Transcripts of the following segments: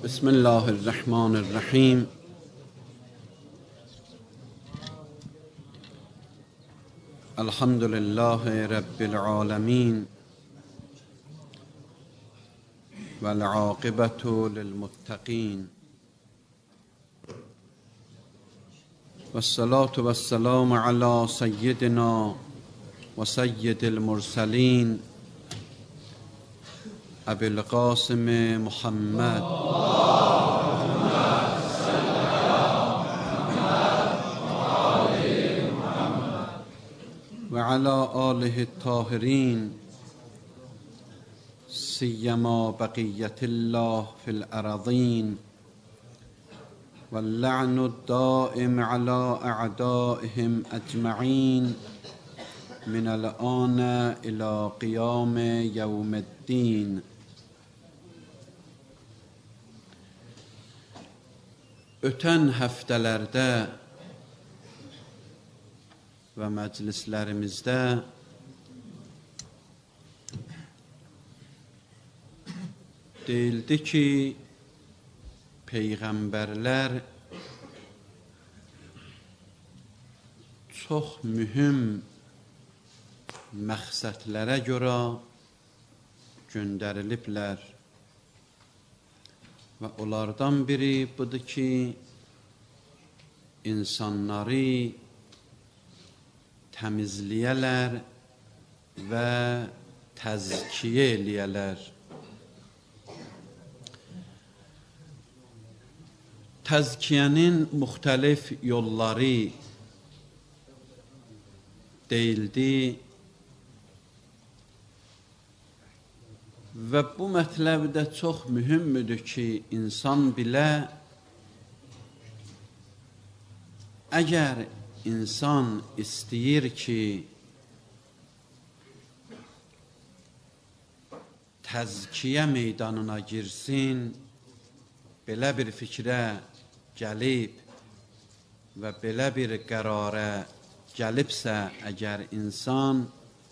بسم الله الرحمن الرحیم. الحمد لله رب العالمین والعاقبة للمتقین والصلاة والسلام على سیدنا و سید المرسلین ابی القاسم محمد و علی آله الطاهرین سیما بقیة الله فی الارضین واللعن الدائم على اعدائهم اجمعین من الآن الى قیام یوم الدین. Ötən həftələrdə və məclislərimizdə deyildi ki, peyğəmbərlər çox mühüm məqsədlərə görə göndəriliblər. Və onlardan biri budur ki, insanları təmizləyələr və təzkiyə eləyələr. Təzkiyənin müxtəlif yolları deyildi və bu mətləbdə çox mühümmüdür ki, insan bilə, əgər insan istəyir ki, təzkiyə meydanına girsin, belə bir fikrə gəlib və belə bir qərara gəlibsə, əgər insan,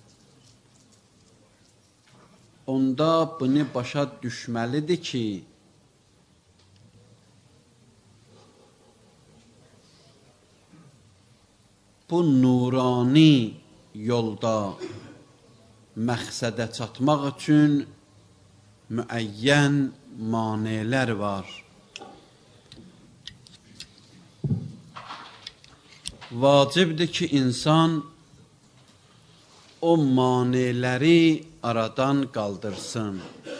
onda bunu başa düşməlidir ki, bu nurani yolda məqsədə çatmaq üçün müəyyən maneələr var. Vacibdir ki, insan o maneələri aradan qaldırsın.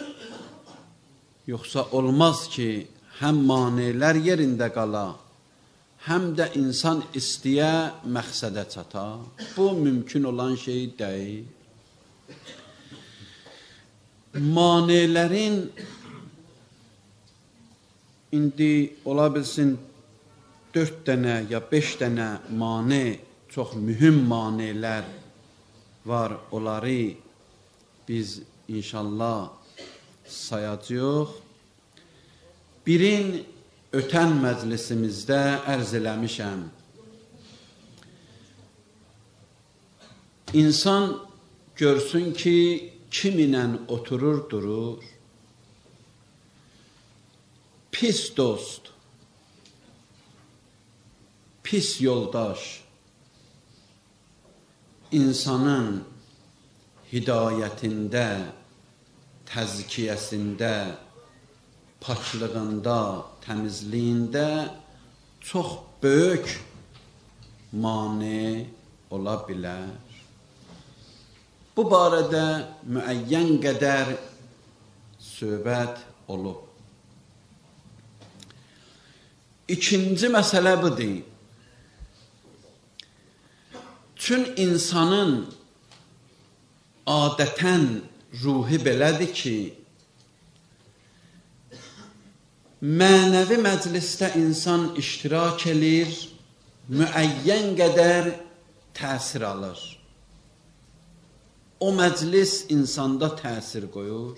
Yoxsa olmaz ki, həm maneələr yerində qala, həm də insan istəyə məqsədə çata. Bu mümkün olan şey deyil. Maneələrin indi ola bilsin 4 dənə ya 5 dənə mane, çox mühüm maneələr var. Onları biz inşallah sayacağıq. Birin ötən məclisimizdə ərz eləmişəm. İnsan görsün ki, kiminlə oturur, durur. Pis dost, pis yoldaş, insanın hidayətində, təzkiyəsində, paklığında, təmizliyində çox böyük mane ola bilər. Bu barədə müəyyən qədər söhbət olub. İkinci məsələ budur. Çün insanın adətən ruhi belədir ki, mənəvi məclisdə insan iştirak edir, müəyyən qədər təsir alır. O məclis insanda təsir qoyur.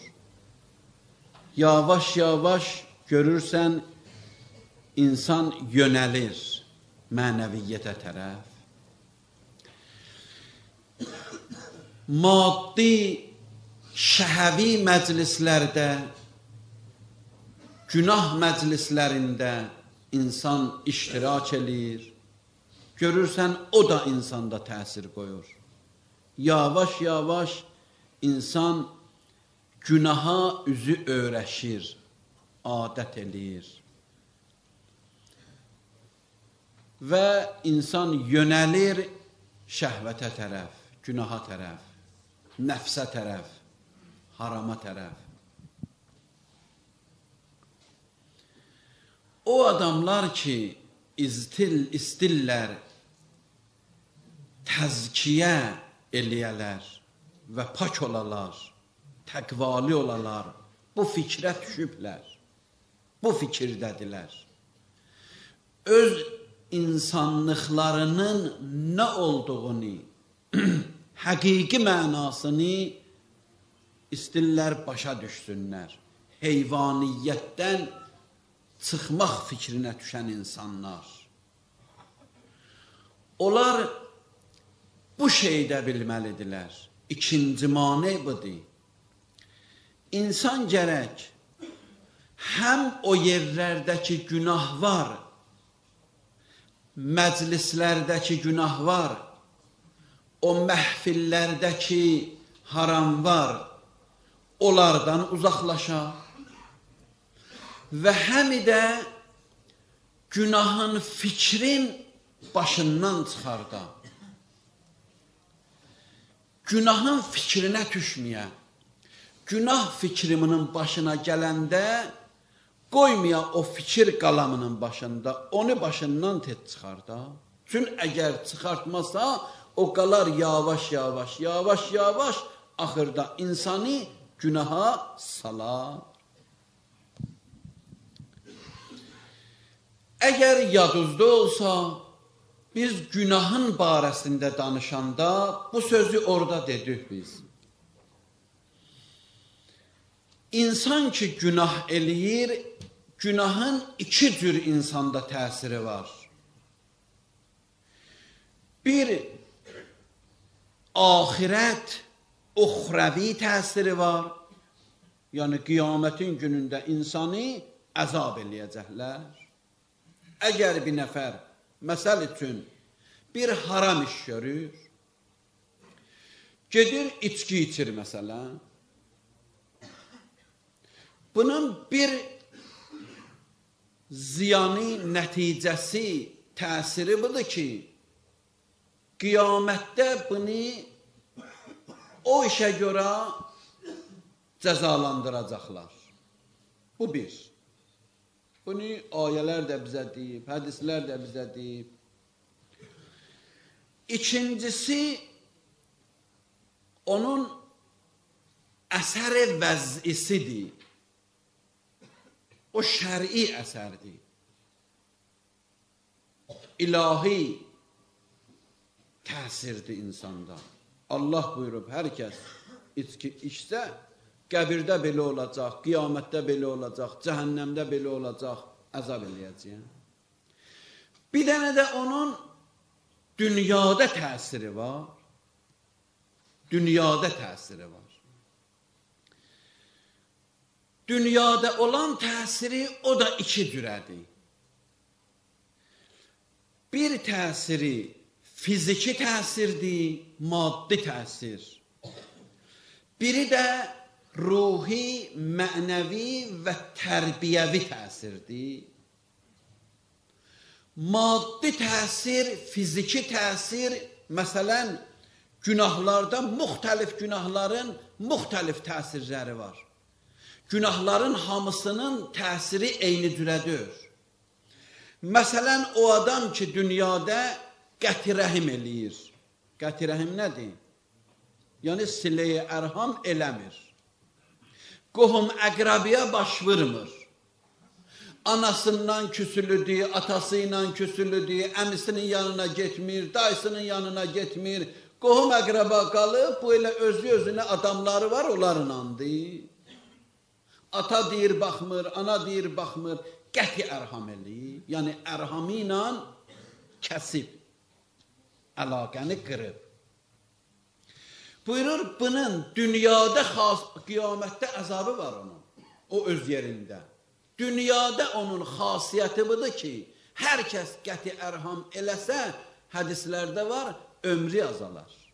Yavaş-yavaş görürsən, insan yönəlir mənəviyyətə tərəf. Maddi, şəhəvi məclislərdə günah məclislərində insan iştirak edir. Görürsən, o da insanda təsir qoyur. Yavaş-yavaş insan günaha üzü öyrəşir, adət eləyir. Və insan yönəlir şəhvətə tərəf, günaha tərəf, nəfsə tərəf, harama tərəf. O adamlar ki, istillər, təzkiyə eləyələr və pak olalar, təqvali olalar, bu fikrə düşüblər, bu fikirdədilər. Öz insanlıqlarının nə olduğunu, həqiqi mənasını istillər başa düşsünlər. Heyvaniyyətdən çıxmaq fikrinə düşən insanlar. Onlar bu şeydə bilməlidirlər. İkinci mane budur. İnsan gərək həm o yerlərdəki günah var, məclislərdəki günah var, o məhfillərdəki haram var, onlardan uzaqlaşa və həm də günahın fikrin başından çıxarda. Günahın fikrinə düşməyə, günah fikriminin başına gələndə qoymaya o fikir qalamının başında, onu başından tez çıxarda. Çünki əgər çıxartmasa, o qalar yavaş-yavaş, axırda insanı günaha salar. Əgər yadınızda olsa, biz günahın barəsində danışanda bu sözü orada dedik biz. İnsan ki günah eləyir, günahın iki cür insanda təsiri var. Bir, ahirət, uxravi təsiri var. Yəni, qiyamətin günündə insanı əzab eləyəcəklər. Əgər bir nəfər, məsəl üçün, bir haram iş görür, gedir, içki içir məsələn. Bunun bir ziyanı, nəticəsi, təsiri budur ki, qiyamətdə bunu o işə görə cəzalandıracaqlar. Bu bir. Bunu ayələr də bizə deyib, hədislər də bizə deyib. İkincisi, onun əsər-i vəz'isidir. O şəri əsərdir. İlahi təsirdir insanda. Allah buyurub, hər kəs içki içsə, qəbirdə belə olacaq, qiyamətdə belə olacaq, cəhənnəmdə belə olacaq, əzab eləyəcək. Bir dənə də onun dünyada təsiri var. Dünyada təsiri var. Dünyada olan təsiri o da iki cürədir. Bir təsiri fiziki təsirdir, maddi təsir. Biri də ruhi, mənəvi və tərbiyəvi təsirdir. Maddi təsir, fiziki təsir, məsələn, günahlarda müxtəlif günahların müxtəlif təsirləri var. Günahların hamısının təsiri eyni cürədir. Məsələn, o adam ki, dünyada qətirəhim eləyir. Qətirəhim nədir? Yəni, silə-i ərham eləmir. Qohum əqrabiyə baş vurmur. Anasından küsülüdür, atasıyla küsülüdür, əmisinin yanına getmir, dayısının yanına getmir. Qohum əqraba qalıb, bu elə özü-özünə adamları var, onlarınandır. Ata deyir, baxmır, ana deyir, baxmır, qəti ərham eləyir. Yəni, ərhamı ilə kəsib, əlaqəni qırıb. Buyurur, bunun dünyada xas, qiyamətdə əzabı var onun, o öz yerində. Dünyada onun xasiyyəti budur ki, hər kəs qəti ərham eləsə, hədislərdə var, ömrü azalar.